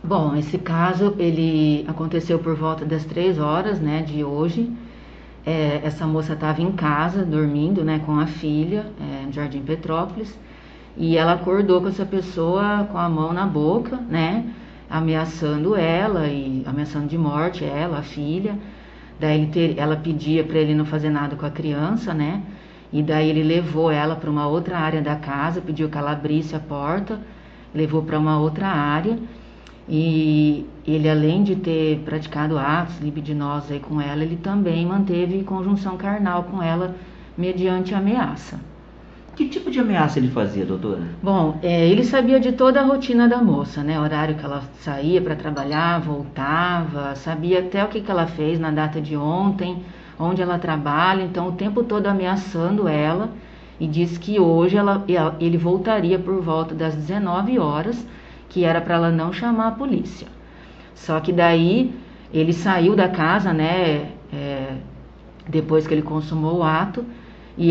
Bom, esse caso ele aconteceu por volta das 3 horas, né, de hoje. Essa moça estava em casa dormindo, né, com a filha, no Jardim Petrópolis, e ela acordou com essa pessoa com a mão na boca, né, ameaçando ela e ameaçando de morte ela, a filha. Daí ela pedia para ele não fazer nada com a criança, né? E daí ele levou ela para uma outra área da casa, pediu que ela abrisse a porta, levou para uma outra área. E ele, além de ter praticado atos libidinosos aí com ela, ele também manteve conjunção carnal com ela mediante ameaça. Que tipo de ameaça ele fazia, doutora? Bom, ele sabia de toda a rotina da moça, né? Horário que ela saía para trabalhar, voltava, sabia até o que ela fez na data de ontem, onde ela trabalha, então o tempo todo ameaçando ela, e disse que hoje ele voltaria por volta das 19 horas, que era para ela não chamar a polícia. Só que daí ele saiu da casa, né? Depois que ele consumou o ato. E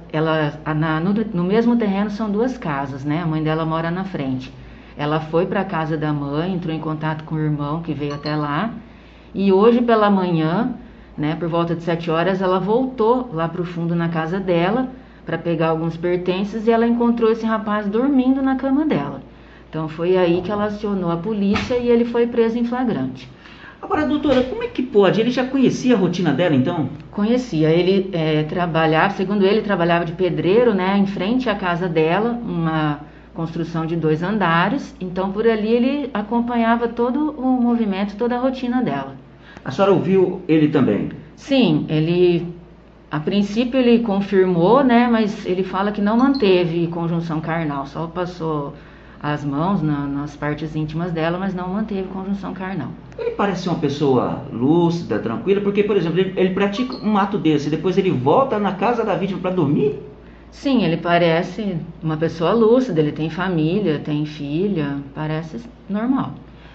no mesmo terreno são duas casas, né? A mãe dela mora na frente. Ela foi para a casa da mãe, entrou em contato com o irmão que veio até lá. E hoje pela manhã, né, por volta de 7 horas, ela voltou lá para o fundo na casa dela para pegar alguns pertences e ela encontrou esse rapaz dormindo na cama dela. Então foi aí que ela acionou a polícia e ele foi preso em flagrante. Agora, doutora, como é que pode? Ele já conhecia a rotina dela, então? Conhecia, ele trabalhava, segundo ele, trabalhava de pedreiro, né, em frente à casa dela, uma construção de 2 andares, então por ali ele acompanhava todo o movimento, toda a rotina dela. A senhora ouviu ele também? Sim, a princípio ele confirmou, né, mas ele fala que não manteve conjunção carnal, só passou as mãos nas partes íntimas dela, mas não manteve conjunção carnal. Ele parece uma pessoa lúcida, tranquila, porque, por exemplo, ele pratica um ato desse, depois ele volta na casa da vítima para dormir? Sim, ele parece uma pessoa lúcida, ele tem família, tem filha, parece normal.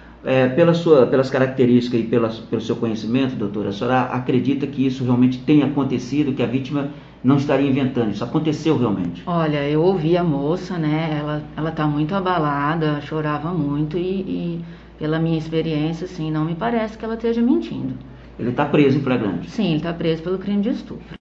Pelas características e pelo seu conhecimento, doutora, a senhora acredita que isso realmente tenha acontecido, que a vítima não estaria inventando? Isso aconteceu realmente? Olha, eu ouvi a moça, né? Ela tá muito abalada, chorava muito e pela minha experiência, assim, não me parece que ela esteja mentindo. Ele está preso em flagrante? Sim, ele está preso pelo crime de estupro.